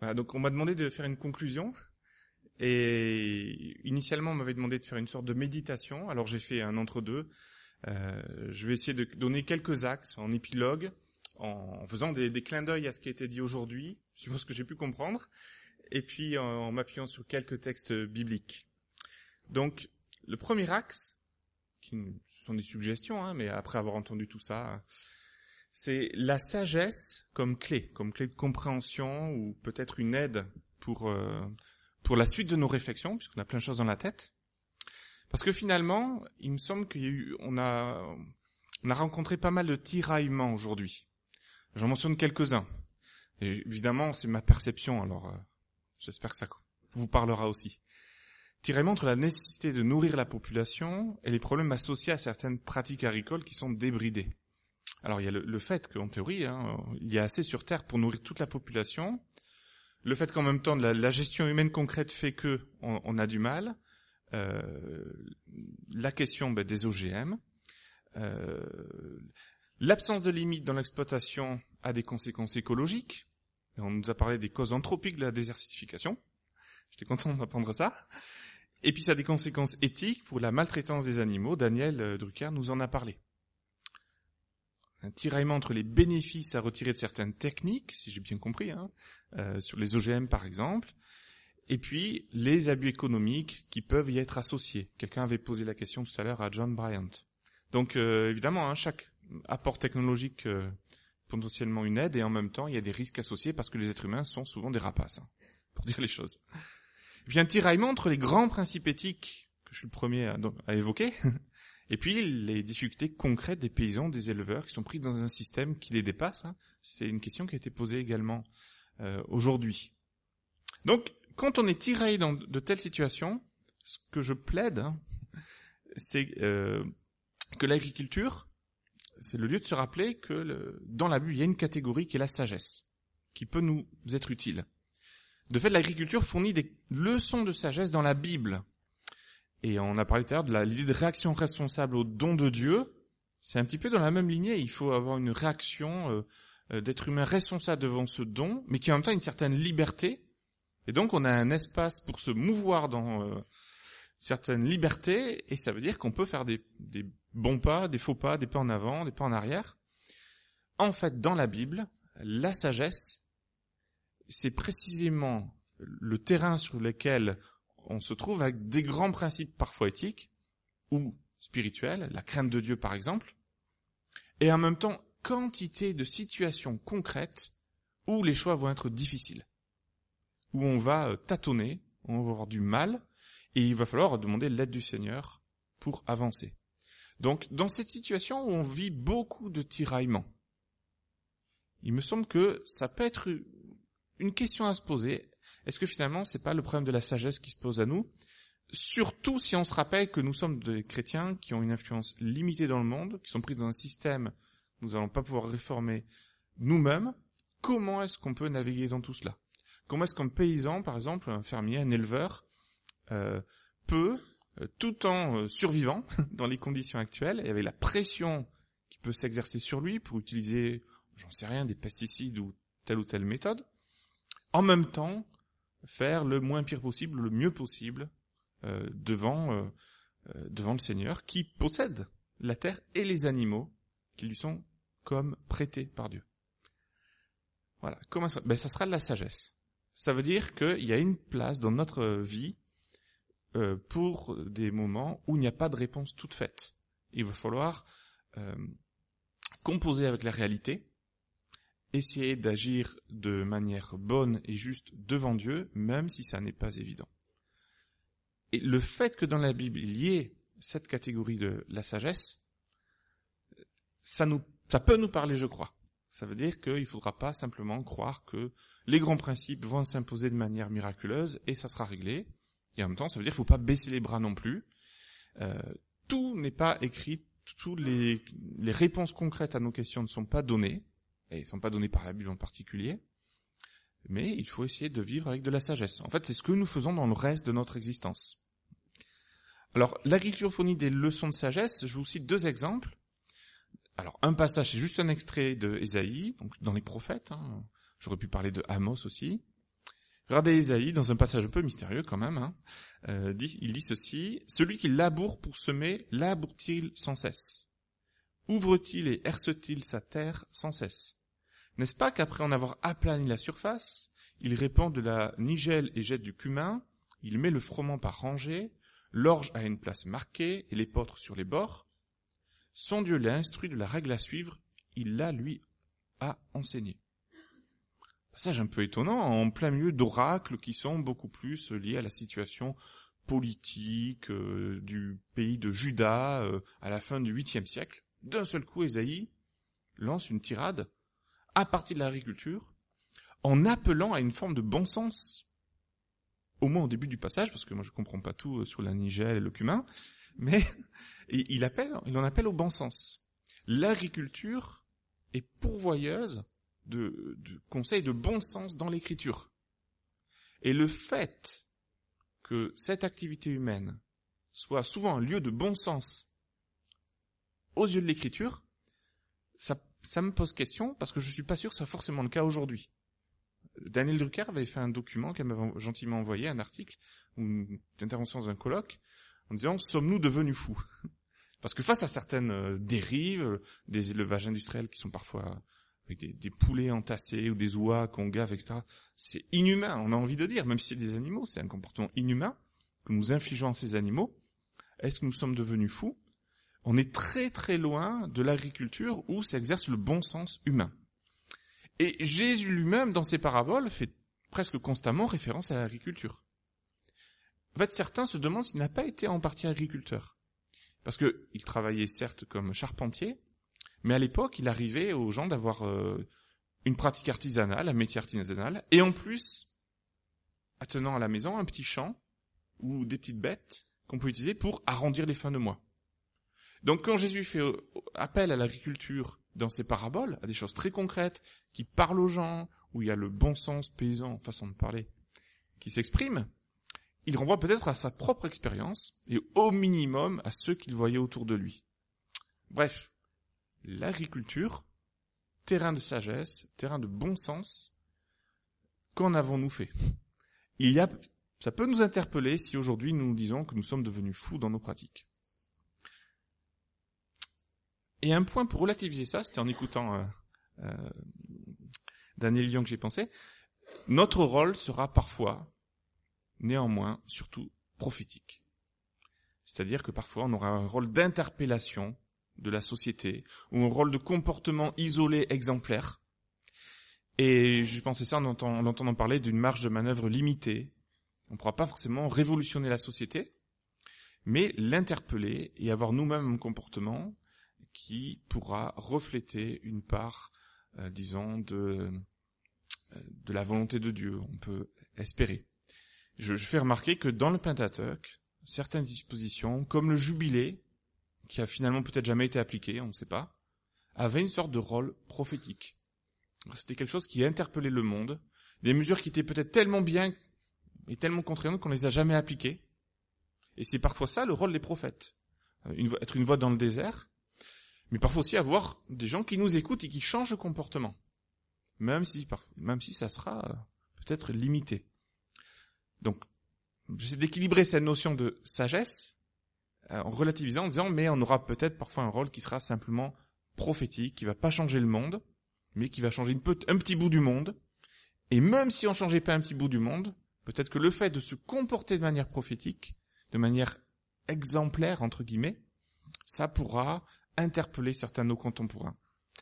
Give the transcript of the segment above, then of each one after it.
Voilà, donc on m'a demandé de faire une conclusion. Et initialement, on m'avait demandé de faire une sorte de méditation. Alors j'ai fait un entre-deux. Je vais essayer de donner quelques axes en épilogue, en faisant des clins d'œil à ce qui a été dit aujourd'hui, suivant ce que j'ai pu comprendre, et puis en m'appuyant sur quelques textes bibliques. Donc, le premier axe, ce sont des suggestions, mais après avoir entendu tout ça, c'est la sagesse comme clé de compréhension, ou peut-être une aide pour la suite de nos réflexions, puisqu'on a plein de choses dans la tête. Parce que finalement, il me semble on a rencontré pas mal de tiraillements aujourd'hui. J'en mentionne quelques-uns. Et évidemment, c'est ma perception, alors j'espère que ça vous parlera aussi. Tiraillement entre la nécessité de nourrir la population et les problèmes associés à certaines pratiques agricoles qui sont débridées. Alors il y a le fait qu'en théorie, il y a assez sur Terre pour nourrir toute la population. Le fait qu'en même temps, la gestion humaine concrète fait que on a du mal. La question des OGM, l'absence de limite dans l'exploitation a des conséquences écologiques. Et on nous a parlé des causes anthropiques de la désertification. J'étais content d'apprendre ça. Et puis ça a des conséquences éthiques pour la maltraitance des animaux. Daniel Drucker nous en a parlé. Un tiraillement entre les bénéfices à retirer de certaines techniques, si j'ai bien compris, sur les OGM par exemple, et puis les abus économiques qui peuvent y être associés. Quelqu'un avait posé la question tout à l'heure à John Bryant. Donc évidemment, chaque apport technologique potentiellement une aide, et en même temps il y a des risques associés parce que les êtres humains sont souvent des rapaces, pour dire les choses. Et puis un tiraillement entre les grands principes éthiques, que je suis le premier à évoquer, et puis les difficultés concrètes des paysans, des éleveurs qui sont pris dans un système qui les dépasse. C'était une question qui a été posée également aujourd'hui. Donc, quand on est tiraillé dans de telles situations, ce que je plaide, c'est que l'agriculture, c'est le lieu de se rappeler que dans la Bible, il y a une catégorie qui est la sagesse, qui peut nous être utile. De fait, l'agriculture fournit des leçons de sagesse dans la Bible. Et on a parlé tout à l'heure de l'idée de réaction responsable au don de Dieu. C'est un petit peu dans la même lignée. Il faut avoir une réaction d'être humain responsable devant ce don, mais qui en même temps a une certaine liberté. Et donc on a un espace pour se mouvoir dans certaines libertés, et ça veut dire qu'on peut faire des bons pas, des faux pas, des pas en avant, des pas en arrière. En fait, dans la Bible, la sagesse, c'est précisément le terrain sur lequel on se trouve avec des grands principes parfois éthiques ou spirituels, la crainte de Dieu par exemple, et en même temps quantité de situations concrètes où les choix vont être difficiles, où on va tâtonner, on va avoir du mal, et il va falloir demander l'aide du Seigneur pour avancer. Donc dans cette situation où on vit beaucoup de tiraillements, il me semble que ça peut être une question à se poser. Est-ce que finalement c'est pas le problème de la sagesse qui se pose à nous? Surtout si on se rappelle que nous sommes des chrétiens qui ont une influence limitée dans le monde, qui sont pris dans un système que nous n'allons pas pouvoir réformer nous-mêmes. Comment est-ce qu'on peut naviguer dans tout cela? Comment est-ce qu'un paysan, par exemple, un fermier, un éleveur, peut, tout en survivant dans les conditions actuelles, et avec la pression qui peut s'exercer sur lui pour utiliser, j'en sais rien, des pesticides ou telle méthode, en même temps faire le moins pire possible, le mieux possible, devant le Seigneur qui possède la terre et les animaux qui lui sont comme prêtés par Dieu. Voilà. Comment ça? Ça sera de la sagesse. Ça veut dire qu'il y a une place dans notre vie pour des moments où il n'y a pas de réponse toute faite. Il va falloir composer avec la réalité, essayer d'agir de manière bonne et juste devant Dieu, même si ça n'est pas évident. Et le fait que dans la Bible, il y ait cette catégorie de la sagesse, ça peut nous parler, je crois. Ça veut dire qu'il ne faudra pas simplement croire que les grands principes vont s'imposer de manière miraculeuse et ça sera réglé. Et en même temps, ça veut dire qu'il ne faut pas baisser les bras non plus. Tout n'est pas écrit, toutes les réponses concrètes à nos questions ne sont pas données, et ne sont pas données par la Bible en particulier, mais il faut essayer de vivre avec de la sagesse. En fait, c'est ce que nous faisons dans le reste de notre existence. Alors, l'agriculture fournit des leçons de sagesse. Je vous cite 2 exemples. Alors, un passage, c'est juste un extrait de Ésaïe, donc dans les prophètes. J'aurais pu parler de Amos aussi. Regardez Ésaïe, dans un passage un peu mystérieux quand même, il dit ceci, « Celui qui laboure pour semer, laboure-t-il sans cesse? Ouvre-t-il et herse-t-il sa terre sans cesse? N'est-ce pas qu'après en avoir aplani la surface, il répand de la nigelle et jette du cumin, il met le froment par rangées, l'orge à une place marquée et l'épeautre sur les bords? Son Dieu l'a instruit de la règle à suivre, il l'a, lui, à enseigner. » Passage un peu étonnant, en plein milieu d'oracles qui sont beaucoup plus liés à la situation politique du pays de Juda à la fin du 8e siècle. D'un seul coup, Ésaïe lance une tirade à partir de l'agriculture, en appelant à une forme de bon sens, au moins au début du passage, parce que moi je comprends pas tout sur la nigelle et le cumin, mais il en appelle au bon sens. L'agriculture est pourvoyeuse de conseils de bon sens dans l'écriture. Et le fait que cette activité humaine soit souvent un lieu de bon sens aux yeux de l'écriture, ça me pose question, parce que je suis pas sûr que ce soit forcément le cas aujourd'hui. Daniel Drucker avait fait un document qu'elle m'avait gentiment envoyé, un article, une intervention dans un colloque, en disant « Sommes-nous devenus fous ?» Parce que face à certaines dérives, des élevages industriels qui sont parfois avec des poulets entassés ou des oies qu'on gave, etc., c'est inhumain, on a envie de dire, même si c'est des animaux, c'est un comportement inhumain que nous infligeons à ces animaux. Est-ce que nous sommes devenus fous ? On est très très loin de l'agriculture où s'exerce le bon sens humain. Et Jésus lui-même, dans ses paraboles, fait presque constamment référence à l'agriculture. En fait, certains se demandent s'il n'a pas été en partie agriculteur. Parce que il travaillait certes comme charpentier, mais à l'époque, il arrivait aux gens d'avoir une pratique artisanale, un métier artisanal, et en plus, attenant à la maison, un petit champ ou des petites bêtes qu'on peut utiliser pour arrondir les fins de mois. Donc quand Jésus fait appel à l'agriculture dans ses paraboles, à des choses très concrètes, qui parlent aux gens, où il y a le bon sens paysan, façon de parler, qui s'exprime, il renvoie peut-être à sa propre expérience, et au minimum à ceux qu'il voyait autour de lui. Bref, l'agriculture, terrain de sagesse, terrain de bon sens, qu'en avons-nous fait ? Ça peut nous interpeller si aujourd'hui nous nous disons que nous sommes devenus fous dans nos pratiques. Et un point pour relativiser ça, c'était en écoutant Daniel Lyon que j'ai pensé, notre rôle sera parfois, néanmoins, surtout prophétique. C'est-à-dire que parfois on aura un rôle d'interpellation de la société, ou un rôle de comportement isolé, exemplaire. Et j'ai pensé ça en entendant parler d'une marge de manœuvre limitée. On ne pourra pas forcément révolutionner la société, mais l'interpeller et avoir nous-mêmes un comportement qui pourra refléter une part, disons, de la volonté de Dieu, on peut espérer. Je fais remarquer que dans le Pentateuque, certaines dispositions, comme le jubilé, qui a finalement peut-être jamais été appliqué, on ne sait pas, avait une sorte de rôle prophétique. C'était quelque chose qui interpellait le monde, des mesures qui étaient peut-être tellement bien et tellement contraignantes qu'on ne les a jamais appliquées. Et c'est parfois ça le rôle des prophètes. Être une voix dans le désert, mais parfois aussi avoir des gens qui nous écoutent et qui changent de comportement. Même si ça sera peut-être limité. Donc, j'essaie d'équilibrer cette notion de sagesse en relativisant, en disant, mais on aura peut-être parfois un rôle qui sera simplement prophétique, qui va pas changer le monde, mais qui va changer un petit bout du monde. Et même si on changeait pas un petit bout du monde, peut-être que le fait de se comporter de manière prophétique, de manière exemplaire, entre guillemets, ça pourra interpeller certains de nos contemporains.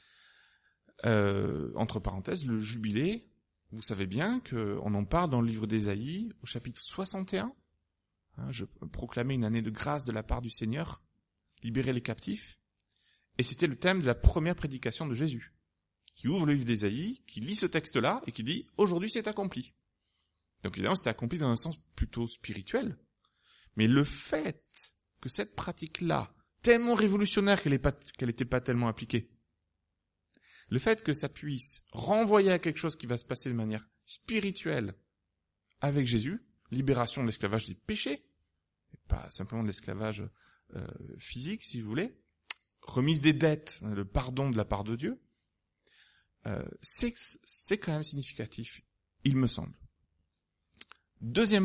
Entre parenthèses, le jubilé, vous savez bien qu'on en parle dans le livre d'Ésaïe, au chapitre 61. Je proclamais une année de grâce de la part du Seigneur, libérer les captifs. Et c'était le thème de la première prédication de Jésus, qui ouvre le livre d'Ésaïe, qui lit ce texte-là et qui dit « Aujourd'hui c'est accompli ». Donc évidemment c'était accompli dans un sens plutôt spirituel. Mais le fait que cette pratique-là, tellement révolutionnaire qu'elle n'était pas tellement appliquée, le fait que ça puisse renvoyer à quelque chose qui va se passer de manière spirituelle avec Jésus, libération de l'esclavage des péchés, et pas simplement de l'esclavage physique, si vous voulez, remise des dettes, le pardon de la part de Dieu, c'est quand même significatif, il me semble. Deuxième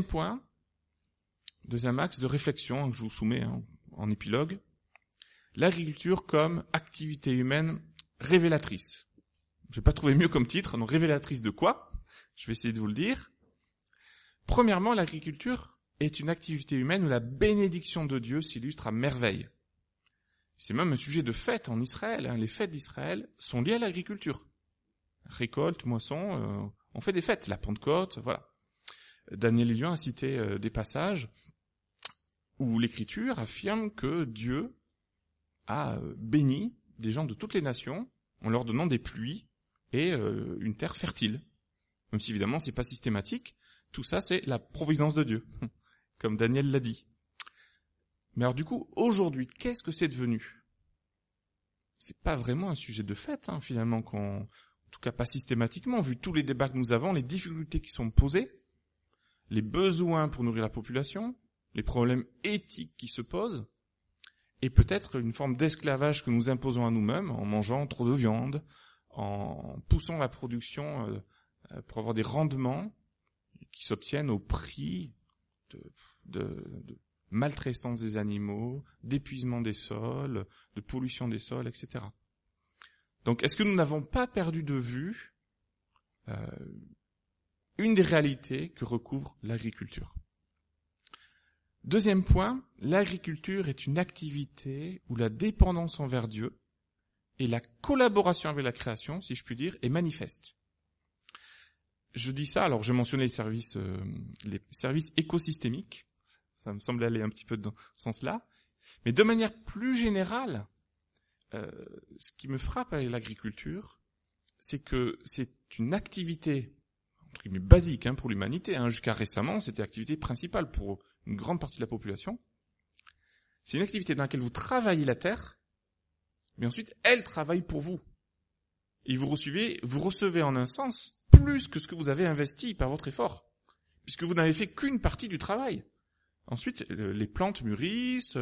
axe de réflexion que je vous soumets en épilogue, l'agriculture comme activité humaine révélatrice. Je vais pas trouver mieux comme titre, donc révélatrice de quoi? Je vais essayer de vous le dire. Premièrement, l'agriculture est une activité humaine où la bénédiction de Dieu s'illustre à merveille. C'est même un sujet de fête en Israël. Les fêtes d'Israël sont liées à l'agriculture. Récolte, moisson, on fait des fêtes. La Pentecôte, voilà. Daniel Lyon a cité des passages où l'Écriture affirme que Dieu a béni des gens de toutes les nations en leur donnant des pluies et une terre fertile. Même si évidemment c'est pas systématique, tout ça c'est la providence de Dieu, comme Daniel l'a dit. Mais alors du coup, aujourd'hui, qu'est-ce que c'est devenu? C'est pas vraiment un sujet de fête, finalement, en tout cas pas systématiquement, vu tous les débats que nous avons, les difficultés qui sont posées, les besoins pour nourrir la population, les problèmes éthiques qui se posent, et peut-être une forme d'esclavage que nous imposons à nous-mêmes en mangeant trop de viande, en poussant la production pour avoir des rendements qui s'obtiennent au prix de maltraitance des animaux, d'épuisement des sols, de pollution des sols, etc. Donc, est-ce que nous n'avons pas perdu de vue une des réalités que recouvre l'agriculture? Deuxième point, l'agriculture est une activité où la dépendance envers Dieu et la collaboration avec la création, si je puis dire, est manifeste. Je dis ça, alors je mentionnais les services écosystémiques, ça me semble aller un petit peu dans ce sens-là, mais de manière plus générale, ce qui me frappe avec l'agriculture, c'est que c'est une activité entre guillemets basique pour l'humanité. Jusqu'à récemment, c'était l'activité principale pour une grande partie de la population. C'est une activité dans laquelle vous travaillez la terre, mais ensuite, elle travaille pour vous. Et vous recevez en un sens plus que ce que vous avez investi par votre effort, puisque vous n'avez fait qu'une partie du travail. Ensuite, les plantes mûrissent,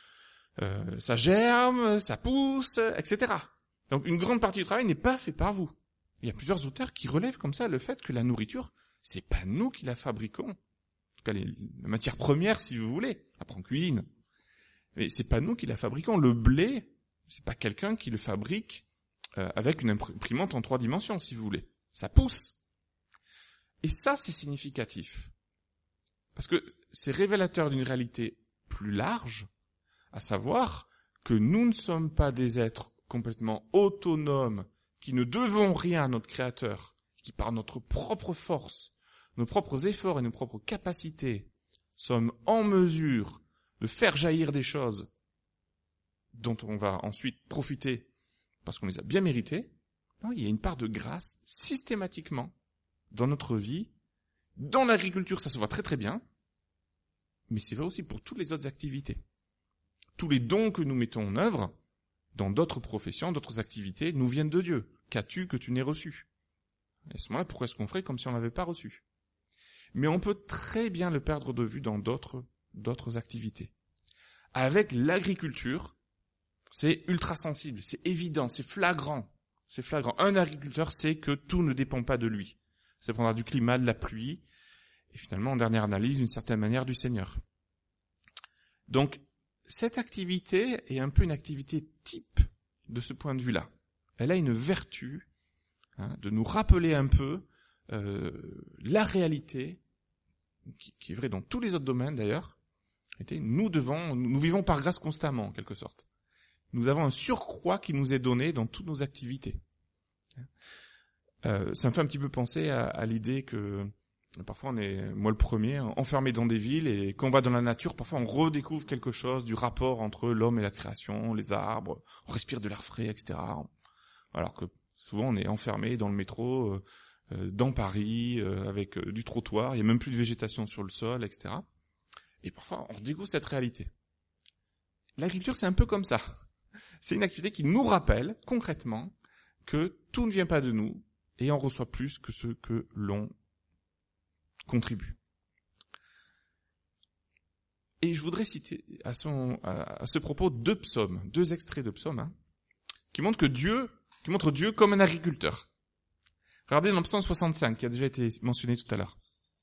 ça germe, ça pousse, etc. Donc, une grande partie du travail n'est pas fait par vous. Il y a plusieurs auteurs qui relèvent comme ça le fait que la nourriture, c'est pas nous qui la fabriquons. En tout cas, la matière première, si vous voulez, après en cuisine. Mais c'est pas nous qui la fabriquons. Le blé, c'est pas quelqu'un qui le fabrique avec une imprimante en 3 dimensions, si vous voulez. Ça pousse. Et ça, c'est significatif. Parce que c'est révélateur d'une réalité plus large, à savoir que nous ne sommes pas des êtres complètement autonomes, qui ne devons rien à notre Créateur, qui par notre propre force, nos propres efforts et nos propres capacités, sommes en mesure de faire jaillir des choses dont on va ensuite profiter parce qu'on les a bien méritées. Non, il y a une part de grâce systématiquement dans notre vie. Dans l'agriculture, ça se voit très très bien, mais c'est vrai aussi pour toutes les autres activités. Tous les dons que nous mettons en œuvre, dans d'autres professions, d'autres activités, nous viennent de Dieu. Qu'as-tu que tu n'aies reçu? Et à ce moment-là, pourquoi est-ce qu'on ferait comme si on l'avait pas reçu? Mais on peut très bien le perdre de vue dans d'autres activités. Avec l'agriculture, c'est ultra sensible, c'est évident, c'est flagrant. C'est flagrant. Un agriculteur sait que tout ne dépend pas de lui. Ça dépendra du climat, de la pluie, et finalement, en dernière analyse, d'une certaine manière, du Seigneur. Donc, cette activité est un peu une activité type de ce point de vue-là. Elle a une vertu de nous rappeler un peu la réalité, qui est vraie dans tous les autres domaines d'ailleurs. Nous vivons par grâce constamment, en quelque sorte. Nous avons un surcroît qui nous est donné dans toutes nos activités. Ça me fait un petit peu penser à l'idée que parfois on est, moi le premier, enfermé dans des villes, et quand on va dans la nature, parfois on redécouvre quelque chose du rapport entre l'homme et la création, les arbres, on respire de l'air frais, etc. Alors que souvent on est enfermé dans le métro, dans Paris, avec du trottoir, il n'y a même plus de végétation sur le sol, etc. Et parfois on redécouvre cette réalité. L'agriculture, c'est un peu comme ça. C'est une activité qui nous rappelle concrètement que tout ne vient pas de nous et on reçoit plus que ce que l'on contribue. Et je voudrais citer à ce propos 2 psaumes, 2 extraits de psaumes, qui montrent Dieu comme un agriculteur. Regardez dans le psaume 65, qui a déjà été mentionné tout à l'heure.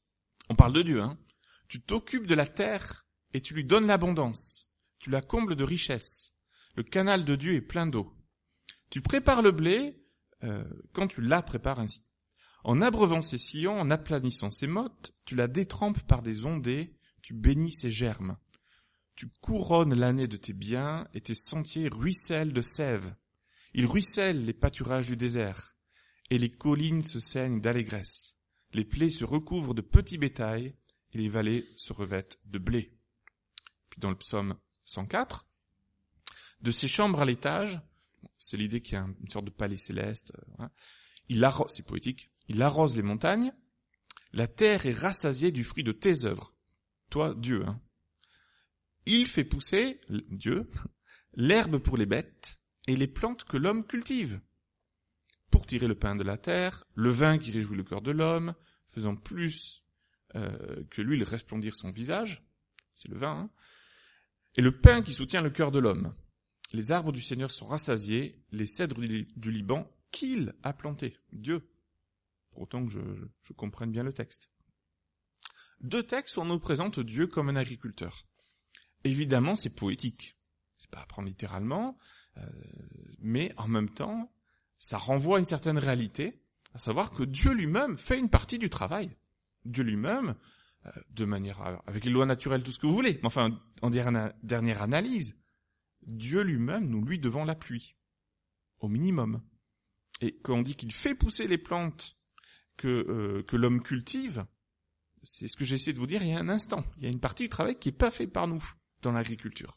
On parle de Dieu, hein. Tu t'occupes de la terre et tu lui donnes l'abondance. Tu la combles de richesses. Le canal de Dieu est plein d'eau. Tu prépares le blé quand tu la prépares ainsi. En abreuvant ses sillons, en aplanissant ses mottes, tu la détrempes par des ondées, tu bénis ses germes. Tu couronnes l'année de tes biens et tes sentiers ruissellent de sève. Ils ruissellent les pâturages du désert et les collines se saignent d'allégresse. Les plaies se recouvrent de petits bétails et les vallées se revêtent de blé. Puis dans le psaume 104, de ses chambres à l'étage, c'est l'idée qu'il y a une sorte de palais céleste, il arrose, c'est poétique, il arrose les montagnes, la terre est rassasiée du fruit de tes œuvres. Toi, Dieu, hein. Il fait pousser, Dieu, l'herbe pour les bêtes et les plantes que l'homme cultive, pour tirer le pain de la terre, le vin qui réjouit le cœur de l'homme, faisant plus que l'huile resplendir son visage, c'est le vin, hein, et le pain qui soutient le cœur de l'homme. Les arbres du Seigneur sont rassasiés, les cèdres du Liban qu'il a plantés, Dieu, pour autant que je comprenne bien le texte. Deux textes où on nous présente Dieu comme un agriculteur. Évidemment, c'est poétique, c'est pas à prendre littéralement, mais en même temps, ça renvoie à une certaine réalité, à savoir que Dieu lui-même fait une partie du travail. Dieu lui-même, de manière, avec les lois naturelles, tout ce que vous voulez, mais enfin, en dernière analyse, Dieu lui-même, nous lui devons la pluie, au minimum. Et quand on dit qu'il fait pousser les plantes que l'homme cultive, c'est ce que j'ai essayé de vous dire il y a un instant. Il y a une partie du travail qui n'est pas fait par nous dans l'agriculture.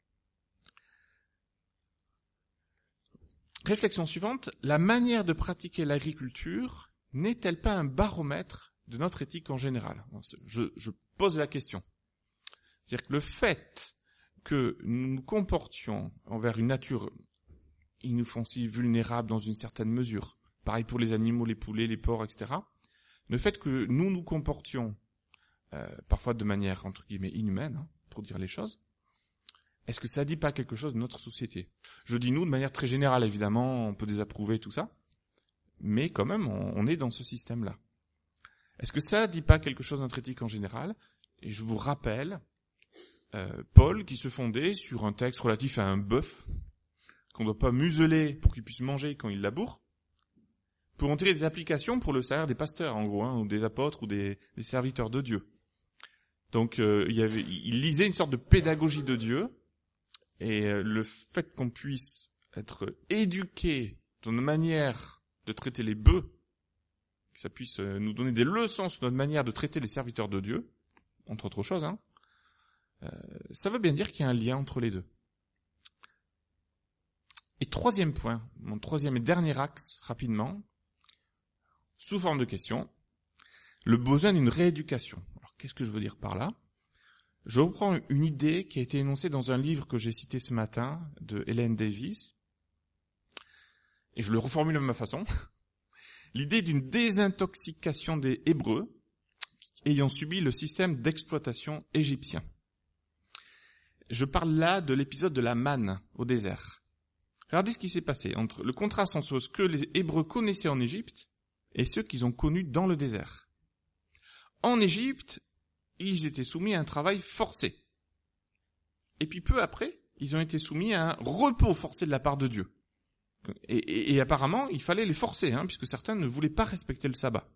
Réflexion suivante, la manière de pratiquer l'agriculture n'est-elle pas un baromètre de notre éthique en général ? Je pose la question. C'est-à-dire que le fait que nous nous comportions envers une nature inoffensive, vulnérable dans une certaine mesure, pareil pour les animaux, les poulets, les porcs, etc., le fait que nous nous comportions parfois de manière, entre guillemets, inhumaine, hein, pour dire les choses, est-ce que ça dit pas quelque chose de notre société ? Je dis nous de manière très générale, évidemment, on peut désapprouver tout ça, mais quand même, on est dans ce système-là. Est-ce que ça dit pas quelque chose de notre éthique en général ? Et je vous rappelle Paul qui se fondait sur un texte relatif à un bœuf qu'on ne doit pas museler pour qu'il puisse manger quand il laboure, pour en tirer des applications pour le salaire des pasteurs, en gros, hein, ou des apôtres, ou des serviteurs de Dieu. Donc, il lisait une sorte de pédagogie de Dieu, et le fait qu'on puisse être éduqué dans une manière de traiter les bœufs, que ça puisse nous donner des leçons sur notre manière de traiter les serviteurs de Dieu, entre autres choses, hein, ça veut bien dire qu'il y a un lien entre les deux. Et troisième point, mon troisième et dernier axe, rapidement, sous forme de question, le besoin d'une rééducation. Alors, qu'est-ce que je veux dire par là ? Je reprends une idée qui a été énoncée dans un livre que j'ai cité ce matin, de Helen Davis, et je le reformule de ma façon. L'idée d'une désintoxication des Hébreux ayant subi le système d'exploitation égyptien. Je parle là de l'épisode de la manne au désert. Regardez ce qui s'est passé entre le contraste entre ce que les Hébreux connaissaient en Égypte et ceux qu'ils ont connus dans le désert. En Égypte, ils étaient soumis à un travail forcé. Et puis peu après, ils ont été soumis à un repos forcé de la part de Dieu. Et apparemment, il fallait les forcer, hein, puisque certains ne voulaient pas respecter le sabbat.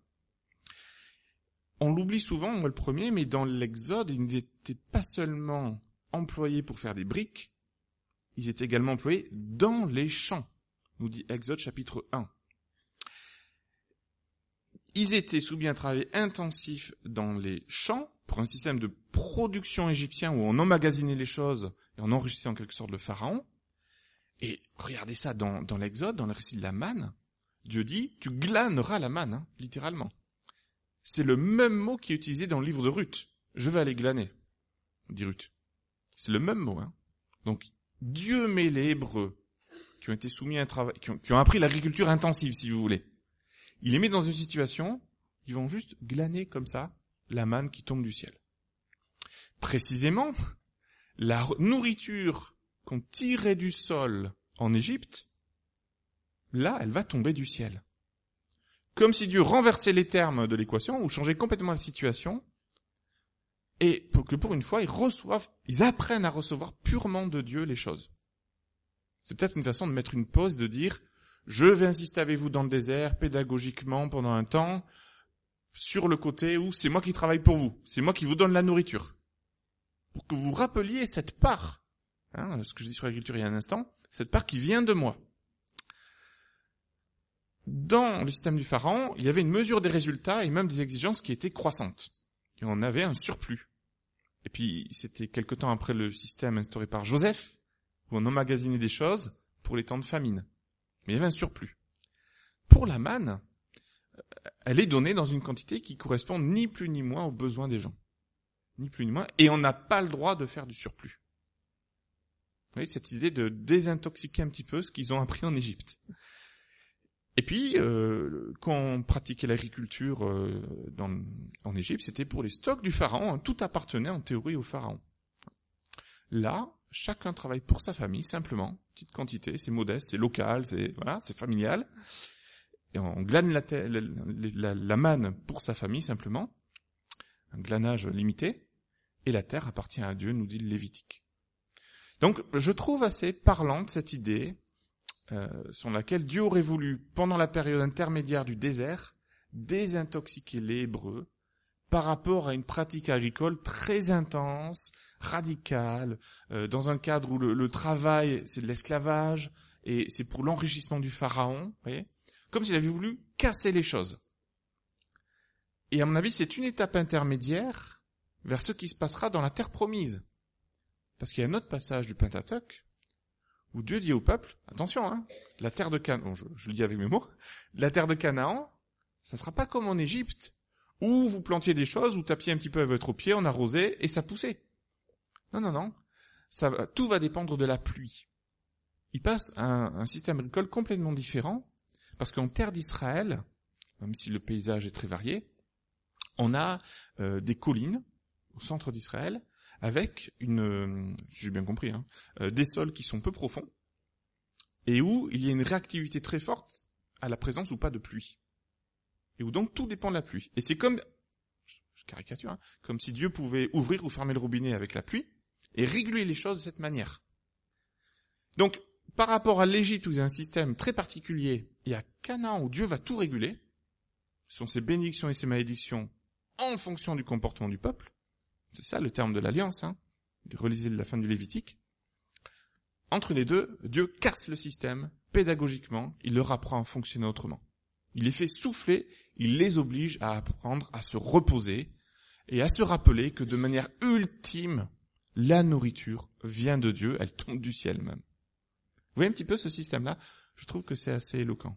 On l'oublie souvent, moi le premier, mais dans l'Exode, ils n'étaient pas seulement employés pour faire des briques, ils étaient également employés dans les champs, nous dit Exode chapitre 1. Ils étaient soumis à un travail intensif dans les champs pour un système de production égyptien où on emmagasinait les choses et on enrichissait en quelque sorte le pharaon. Et regardez ça dans l'Exode, dans le récit de la manne, Dieu dit « tu glaneras la manne hein, », littéralement. C'est le même mot qui est utilisé dans le livre de Ruth. « Je vais aller glaner », dit Ruth. C'est le même mot. Hein. Donc, Dieu met les Hébreux qui ont été soumis à un travail, qui ont appris l'agriculture intensive, si vous voulez. Il les met dans une situation, ils vont juste glaner comme ça la manne qui tombe du ciel. Précisément, la nourriture qu'on tirait du sol en Égypte, là, elle va tomber du ciel. Comme si Dieu renversait les termes de l'équation ou changeait complètement la situation et pour une fois, ils apprennent à recevoir purement de Dieu les choses. C'est peut-être une façon de mettre une pause, de dire, je vais insister avec vous dans le désert, pédagogiquement, pendant un temps, sur le côté où c'est moi qui travaille pour vous, c'est moi qui vous donne la nourriture. Pour que vous rappeliez cette part, ce que je dis sur l'agriculture il y a un instant, cette part qui vient de moi. Dans le système du Pharaon, il y avait une mesure des résultats et même des exigences qui étaient croissantes. Et on avait un surplus. Et puis, c'était quelque temps après le système instauré par Joseph, où on emmagasinait des choses pour les temps de famine. Mais il y avait un surplus. Pour la manne, elle est donnée dans une quantité qui correspond ni plus ni moins aux besoins des gens. Ni plus ni moins. Et on n'a pas le droit de faire du surplus. Vous voyez, cette idée de désintoxiquer un petit peu ce qu'ils ont appris en Égypte. Et puis, quand on pratiquait l'agriculture en Égypte, c'était pour les stocks du pharaon. Tout appartenait en théorie au pharaon. Là, chacun travaille pour sa famille, simplement, petite quantité, c'est modeste, c'est local, c'est familial. Et on glane la manne pour sa famille, simplement, un glanage limité, et la terre appartient à Dieu, nous dit le Lévitique. Donc, je trouve assez parlante cette idée sur laquelle Dieu aurait voulu, pendant la période intermédiaire du désert, désintoxiquer les Hébreux par rapport à une pratique agricole très intense, radicale, dans un cadre où le travail, c'est de l'esclavage, et c'est pour l'enrichissement du pharaon, vous voyez, comme s'il avait voulu casser les choses. Et à mon avis, c'est une étape intermédiaire vers ce qui se passera dans la terre promise. Parce qu'il y a un autre passage du Pentateuque, où Dieu dit au peuple, attention, la terre de Canaan, bon, je le dis avec mes mots, la terre de Canaan, ça sera pas comme en Égypte, où vous plantiez des choses, vous tapiez un petit peu avec votre pied, on arrosait, et ça poussait. Non. Tout va dépendre de la pluie. Il passe un système agricole complètement différent, parce qu'en terre d'Israël, même si le paysage est très varié, on a des collines au centre d'Israël, avec si j'ai bien compris, des sols qui sont peu profonds, et où il y a une réactivité très forte à la présence ou pas de pluie. Et où donc tout dépend de la pluie. Et c'est comme, je caricature, comme si Dieu pouvait ouvrir ou fermer le robinet avec la pluie, et réguler les choses de cette manière. Donc, par rapport à l'Égypte où il y a un système très particulier, et à Canaan où Dieu va tout réguler, ce sont ses bénédictions et ses malédictions en fonction du comportement du peuple. C'est ça le terme de l'alliance, relisez la fin du Lévitique. Entre les deux, Dieu casse le système pédagogiquement, il leur apprend à fonctionner autrement. Il les fait souffler, il les oblige à apprendre à se reposer et à se rappeler que de manière ultime, la nourriture vient de Dieu, elle tombe du ciel même. Vous voyez un petit peu ce système-là? Je trouve que c'est assez éloquent.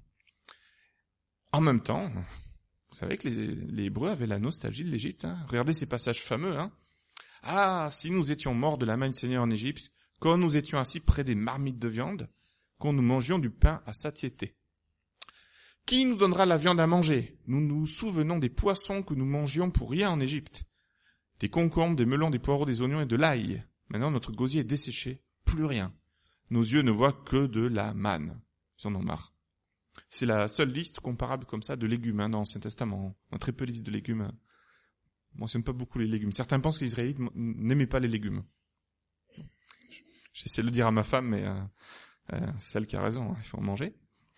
En même temps, vous savez que les Hébreux avaient la nostalgie de l'Égypte. Regardez ces passages fameux. Ah, si nous étions morts de la main du Seigneur en Égypte, quand nous étions assis près des marmites de viande, quand nous mangions du pain à satiété. Qui nous donnera la viande à manger? Nous nous souvenons des poissons que nous mangions pour rien en Égypte. Des concombres, des melons, des poireaux, des oignons et de l'ail. Maintenant, notre gosier est desséché. Plus rien. Nos yeux ne voient que de la manne. Ils en ont marre. C'est la seule liste comparable comme ça de légumes dans l'Ancien Testament. On a très peu de listes de légumes. On mentionne pas beaucoup les légumes. Certains pensent que les Israélites n'aimaient pas les légumes. J'essaie de le dire à ma femme, mais c'est elle qui a raison, il faut en manger.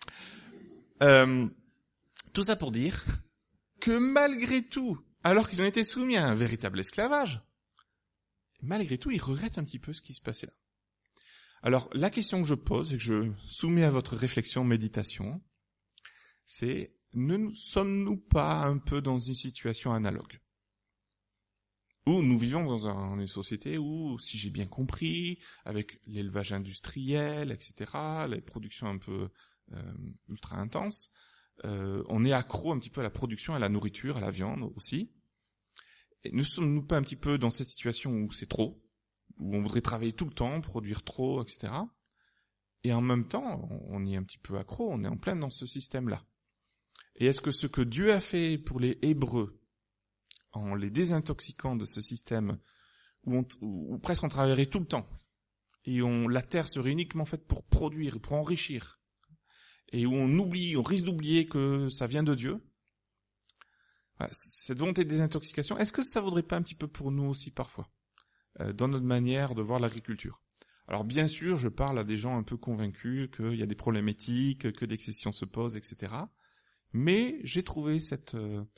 Tout ça pour dire que malgré tout, alors qu'ils ont été soumis à un véritable esclavage, malgré tout, ils regrettent un petit peu ce qui se passait là. Alors, la question que je pose et que je soumets à votre réflexion, méditation, c'est, ne sommes-nous pas un peu dans une situation analogue? Où nous vivons dans une société où, si j'ai bien compris, avec l'élevage industriel, etc., les productions un peu ultra intenses, on est accro un petit peu à la production, à la nourriture, à la viande aussi. Et ne sommes-nous pas un petit peu dans cette situation où c'est trop, où on voudrait travailler tout le temps, produire trop, etc. Et en même temps, on y est un petit peu accro, on est en plein dans ce système-là. Et est-ce que ce que Dieu a fait pour les Hébreux, en les désintoxiquant de ce système, où presque on travaillerait tout le temps, et la terre serait uniquement faite pour produire, pour enrichir, et où on risque d'oublier que ça vient de Dieu, Voilà, cette volonté de désintoxication, est-ce que ça vaudrait pas un petit peu pour nous aussi parfois, dans notre manière de voir l'agriculture? Alors bien sûr, je parle à des gens un peu convaincus qu'il y a des problèmes éthiques, que des questions se posent, etc. Mais j'ai trouvé cette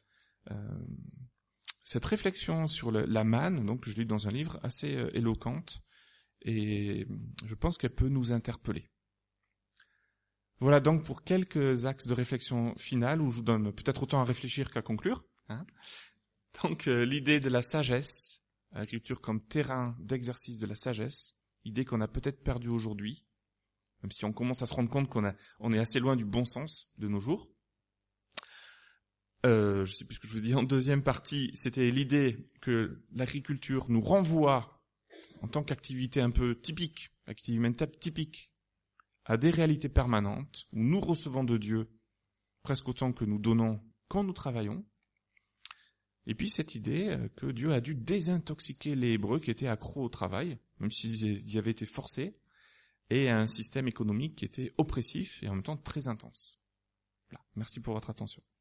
réflexion sur la manne, donc je l'ai lu dans un livre, assez éloquente, et je pense qu'elle peut nous interpeller. Voilà donc pour quelques axes de réflexion finale, où je vous donne peut-être autant à réfléchir qu'à conclure. Donc l'idée de la sagesse, l'agriculture comme terrain d'exercice de la sagesse, idée qu'on a peut-être perdue aujourd'hui, même si on commence à se rendre compte qu'on est assez loin du bon sens de nos jours. Je sais plus ce que je vous dis en deuxième partie, c'était l'idée que l'agriculture nous renvoie en tant qu'activité un peu typique, activité humaine typique, à des réalités permanentes, où nous recevons de Dieu presque autant que nous donnons quand nous travaillons. Et puis cette idée que Dieu a dû désintoxiquer les Hébreux qui étaient accros au travail, même s'ils y avaient été forcés, et à un système économique qui était oppressif et en même temps très intense. Voilà. Merci pour votre attention.